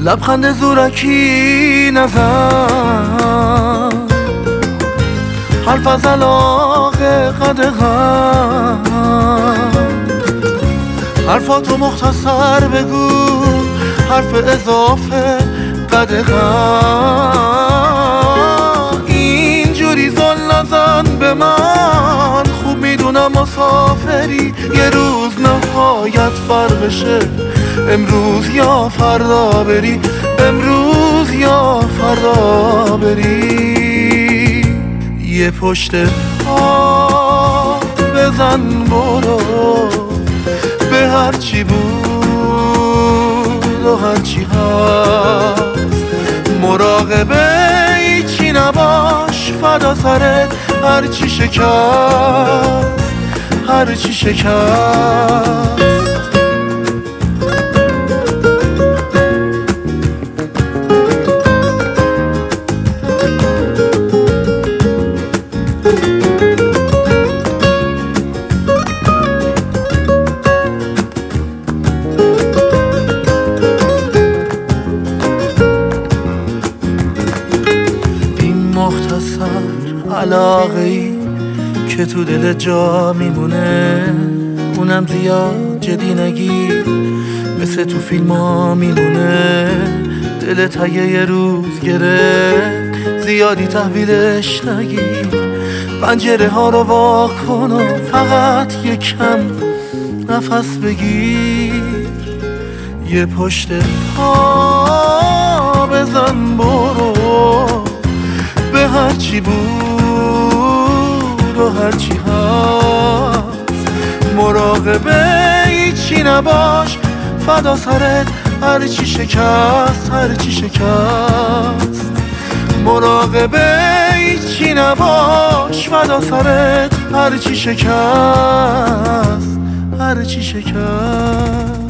لبخند زورکی نزن، حرف از علاقه قدغن، حرفاتو مختصر بگو، حرف اضافه قدغن. اینجوری زل نزن به من، خوب میدونم مسافری، یه روز نهایت فرقشه، امروز یا فردا بری، امروز یا فردا بری. یه پشت پا بزن برو، به هرچی بود و هرچی هست، مراقبه ایچی نباش، فدا سرت هرچی شکست، هرچی شکست. علاقه ای که تو دل جا میمونه، اونم زیاد جدی نگیر، مثل تو فیلم ها میمونه. دلت یه روز گرفت، زیادی تحویلش نگیر، پنجره ها رو وا کن و فقط یه کم نفس بگیر. یه پشت پا بزن برو، به هرچی بود و هرچی هست، مراقبه ایچی نباش، فدا سرت هرچی شکست، هرچی شکست. مراقبه ایچی نباش، فدا سرت هرچی شکست، هرچی شکست.